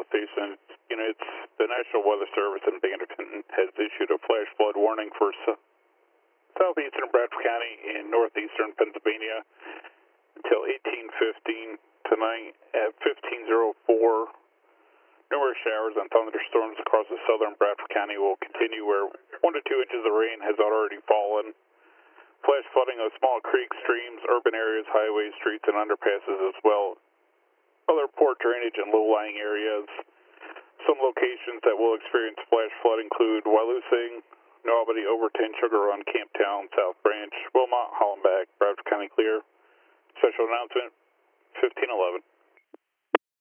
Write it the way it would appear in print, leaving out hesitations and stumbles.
Northeast units. The National Weather Service in Bannerton has issued a flash flood warning for southeastern Bradford County in northeastern Pennsylvania until 18:15 tonight. At 15:04, numerous showers and thunderstorms across the southern Bradford County will continue, where 1 to 2 inches of rain has already fallen. Flash flooding of small creeks, streams, urban areas, highways, streets, and underpasses as well. Other poor drainage and low-lying areas. Some locations that will experience flash flood include Wyalusing, New Albany, Overton, Sugar Run, Camptown, South Branch, Wilmot, Hollenbach, Bradford County clear. Special announcement, 1511.